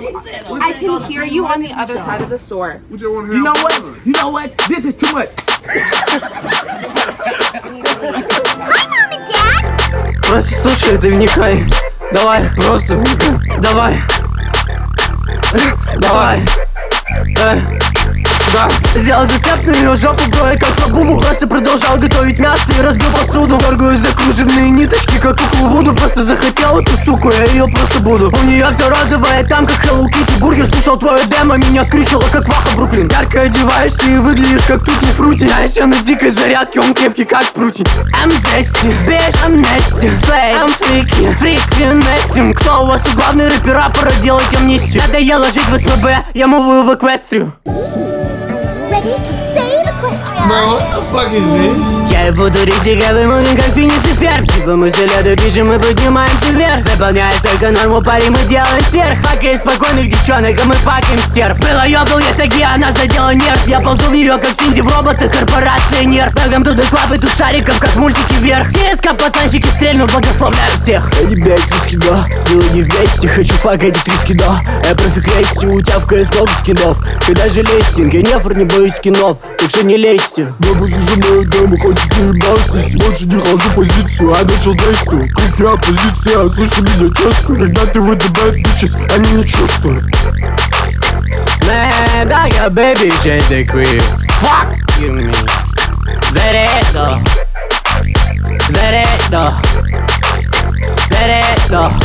I can hear you on the other side of the store. You know what? You know what? This is too much. Hi, Mom and Dad. Просто слушай, ты вникай. Давай, просто вникай. Давай. Давай. Да. Сделал зацепную жопу, броя как по буму. Просто продолжал готовить мясо и разбил посуду. Дергаю за кружевные ниточки, как куклу Вуду. Просто захотел эту суку, я ее просто буду. У нее все розовое, там как Hello Kitty. Бургер слушал твое демо, меня скрючило как Ваха Бруклин. Ярко одеваешься и выглядишь как Тутти Фрути. Я еще на дикой зарядке, он крепкий как прутень. I'm zesty, bitch, I'm nasty. Slay, I'm freaky, freak, finessing. Кто у вас тут главный рэпер-раппера, делать амнистию? Надоело жить в СПБ, я муваю в Эквестрию. Ready to save Equestria. Bro, what the fuck is this? Я буду рисковым, умен как Финис и Ферб. Типа мы следу пишем, мы поднимаемся вверх. Выполняет только норму, пари, мы делаем сверх. Факаешь спокойных девчонок, а мы факаем стерв. Было ёбал я таги, она задела нерв. Я ползу в неё, как Синди в робота, корпорация нерв. Welcome to the club, и тут шариков, как в мультике вверх. ЦСКА, пацанчики, стрельну, благословляю всех. Ребят, риски, да, дело не вместе. Хочу факать из риски, да. Я профик рейсти, у тебя в КС много скинов. Когда же лестинг, я нефр, не боюсь кинов. Так что не лезьте. Бабу зажимаю дому, хочет не ебаться. Больше не хожу позицию, а начал действовать. Как я позиция, слушай меня часто. Когда ты выдаваешь bitches, они не чувствуют. Man, I got baby J the queer. Fuck you me. Derecho. Derecho. Derecho.